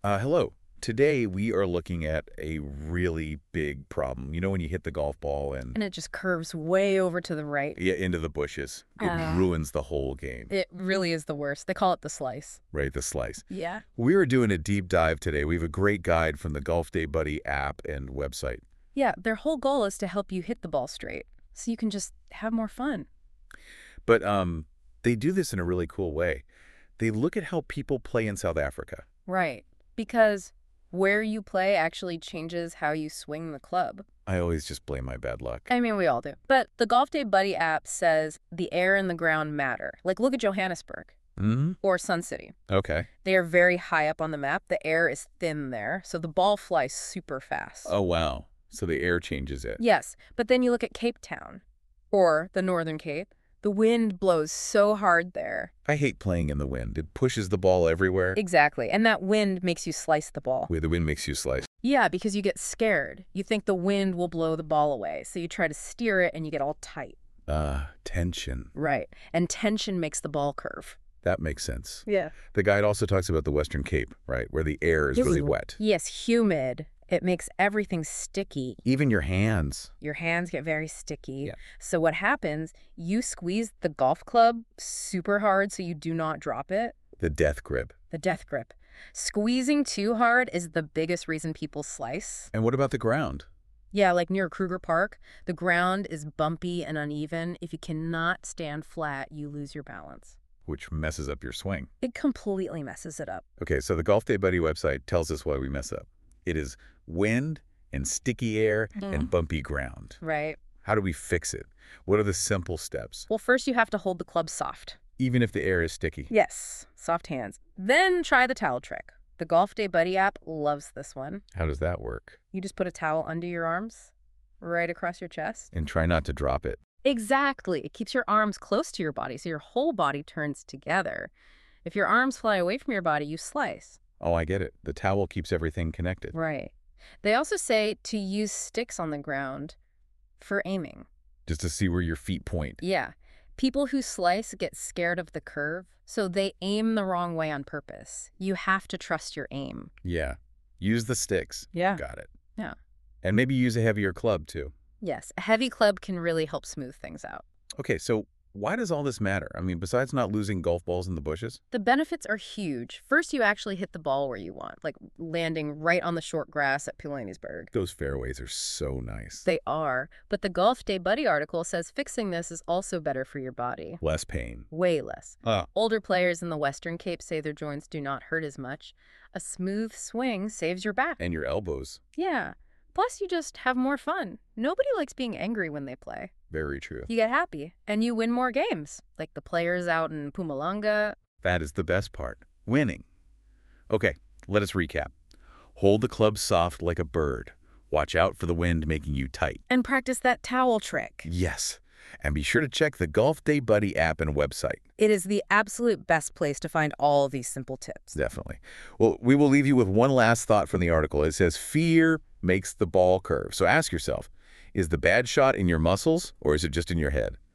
Hello. Today we are looking at a really big problem. You know when you hit the golf ball and And it just curves way over to the right. yeah, into the bushes, it Ah. ruins the whole game, It really is the worst. They call it the slice. right? The slice. Yeah. We are doing a deep dive today. We have a great guide from the Golf Day Buddy app and website. Yeah, their whole goal is to help you hit the ball straight so you can just have more fun. But they do this in a really cool way. They look at how people play in South Africa. Right. Because where you play actually changes how you swing the club. I always just blame my bad luck. I mean, we all do. But the Golf Day Buddy app says the air and the ground matter. Like, look at Johannesburg Hmm. or Sun City. Okay. They are very high up on the map. The air is thin there, so the ball flies super fast. Oh, wow. So the air changes it. Yes, but then you look at Cape Town or the Northern Cape. The wind blows so hard there. I hate playing in the wind. It pushes the ball everywhere. Exactly. And that wind makes you slice the ball. Where the wind makes you slice. Yeah, because you get scared. You think the wind will blow the ball away. So you try to steer it and you get all tight. Tension. Right. And tension makes the ball curve. That makes sense. Yeah. The guide also talks about the Western Cape, right, where the air is really wet. Yes, humid. It makes everything sticky. Even your hands. Your hands get very sticky. Yeah. So what happens, you squeeze the golf club super hard so you do not drop it. The death grip. The death grip. Squeezing too hard is the biggest reason people slice. And what about the ground? Yeah, like near Kruger Park, the ground is bumpy and uneven. If you cannot stand flat, you lose your balance. Which messes up your swing. It completely messes it up. Okay, so the Golf Day Buddy website tells us why we mess up. It is wind and sticky air and bumpy ground. Right. How do we fix it? What are the simple steps? Well, first you have to hold the club soft. Even if the air is sticky. Yes, soft hands. Then try the towel trick. The Golf Day Buddy app loves this one. How does that work? You just put a towel under your arms, right across your chest. And try not to drop it. Exactly. It keeps your arms close to your body, so your whole body turns together. If your arms fly away from your body, you slice. Oh, I get it. The towel keeps everything connected. Right. They also say to use sticks on the ground for aiming. Just to see where your feet point. Yeah. People who slice get scared of the curve, so they aim the wrong way on purpose. You have to trust your aim. Yeah. Use the sticks. Yeah. Got it. Yeah. And maybe use a heavier club, too. Yes, a heavy club can really help smooth things out. Okay, so why does all this matter? I mean, besides not losing golf balls in the bushes? The benefits are huge. First, you actually hit the ball where you want, like landing right on the short grass at Pilanesberg. Those fairways are so nice. They are, but the Golf Day Buddy article says fixing this is also better for your body. Less pain. Way less. Ah. Older players in the Western Cape say their joints do not hurt as much. A smooth swing saves your back. And your elbows. Yeah. Plus, you just have more fun. Nobody likes being angry when they play. Very true. You get happy, and you win more games, like the players out in Mpumalanga. That is the best part. Winning. Okay, let us recap. Hold the club soft like a bird. Watch out for the wind making you tight. And practice that towel trick. Yes. And be sure to check the Golf Day Buddy app and website. It is the absolute best place to find all these simple tips. Definitely. Well, we will leave you with one last thought from the article. It says, fear makes the ball curve. So ask yourself, is the bad shot in your muscles or is it just in your head?